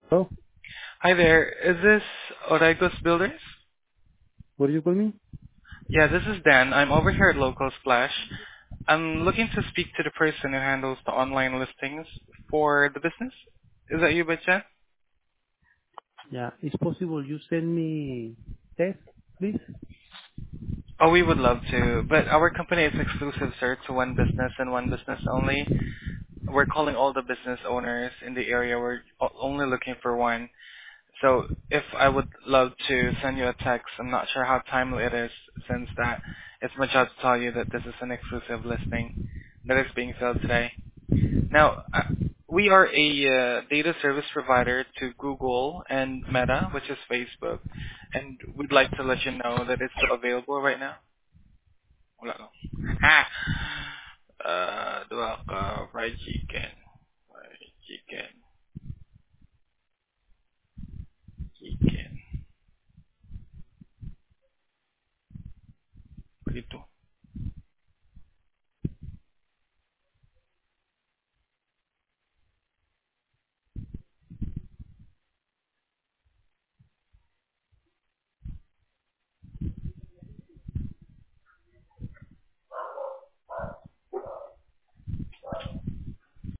Oh, Hi there. Is this Oregos Builders? what do you call me? Yeah, this is Dan. I'm over here at Local Splash. I'm looking to speak to the person who handles the online listings for the business. Is that you by chance? Yeah, it's possible you send me text, please? Oh, we would love to, but our company is exclusive, sir, to one business and one business only. We're calling all the business owners in the area. We're only looking for one. So if I would love to send you a text, I'm not sure how timely it is since that it's my job to tell you that this is an exclusive listing that is being filled today. Now, we are a data service provider to Google and Meta, which is Facebook, and we'd like to let you know that it's still available right now. Wala lang. Ha! Dua ka fried chicken. Fried chicken. Chicken. Dito.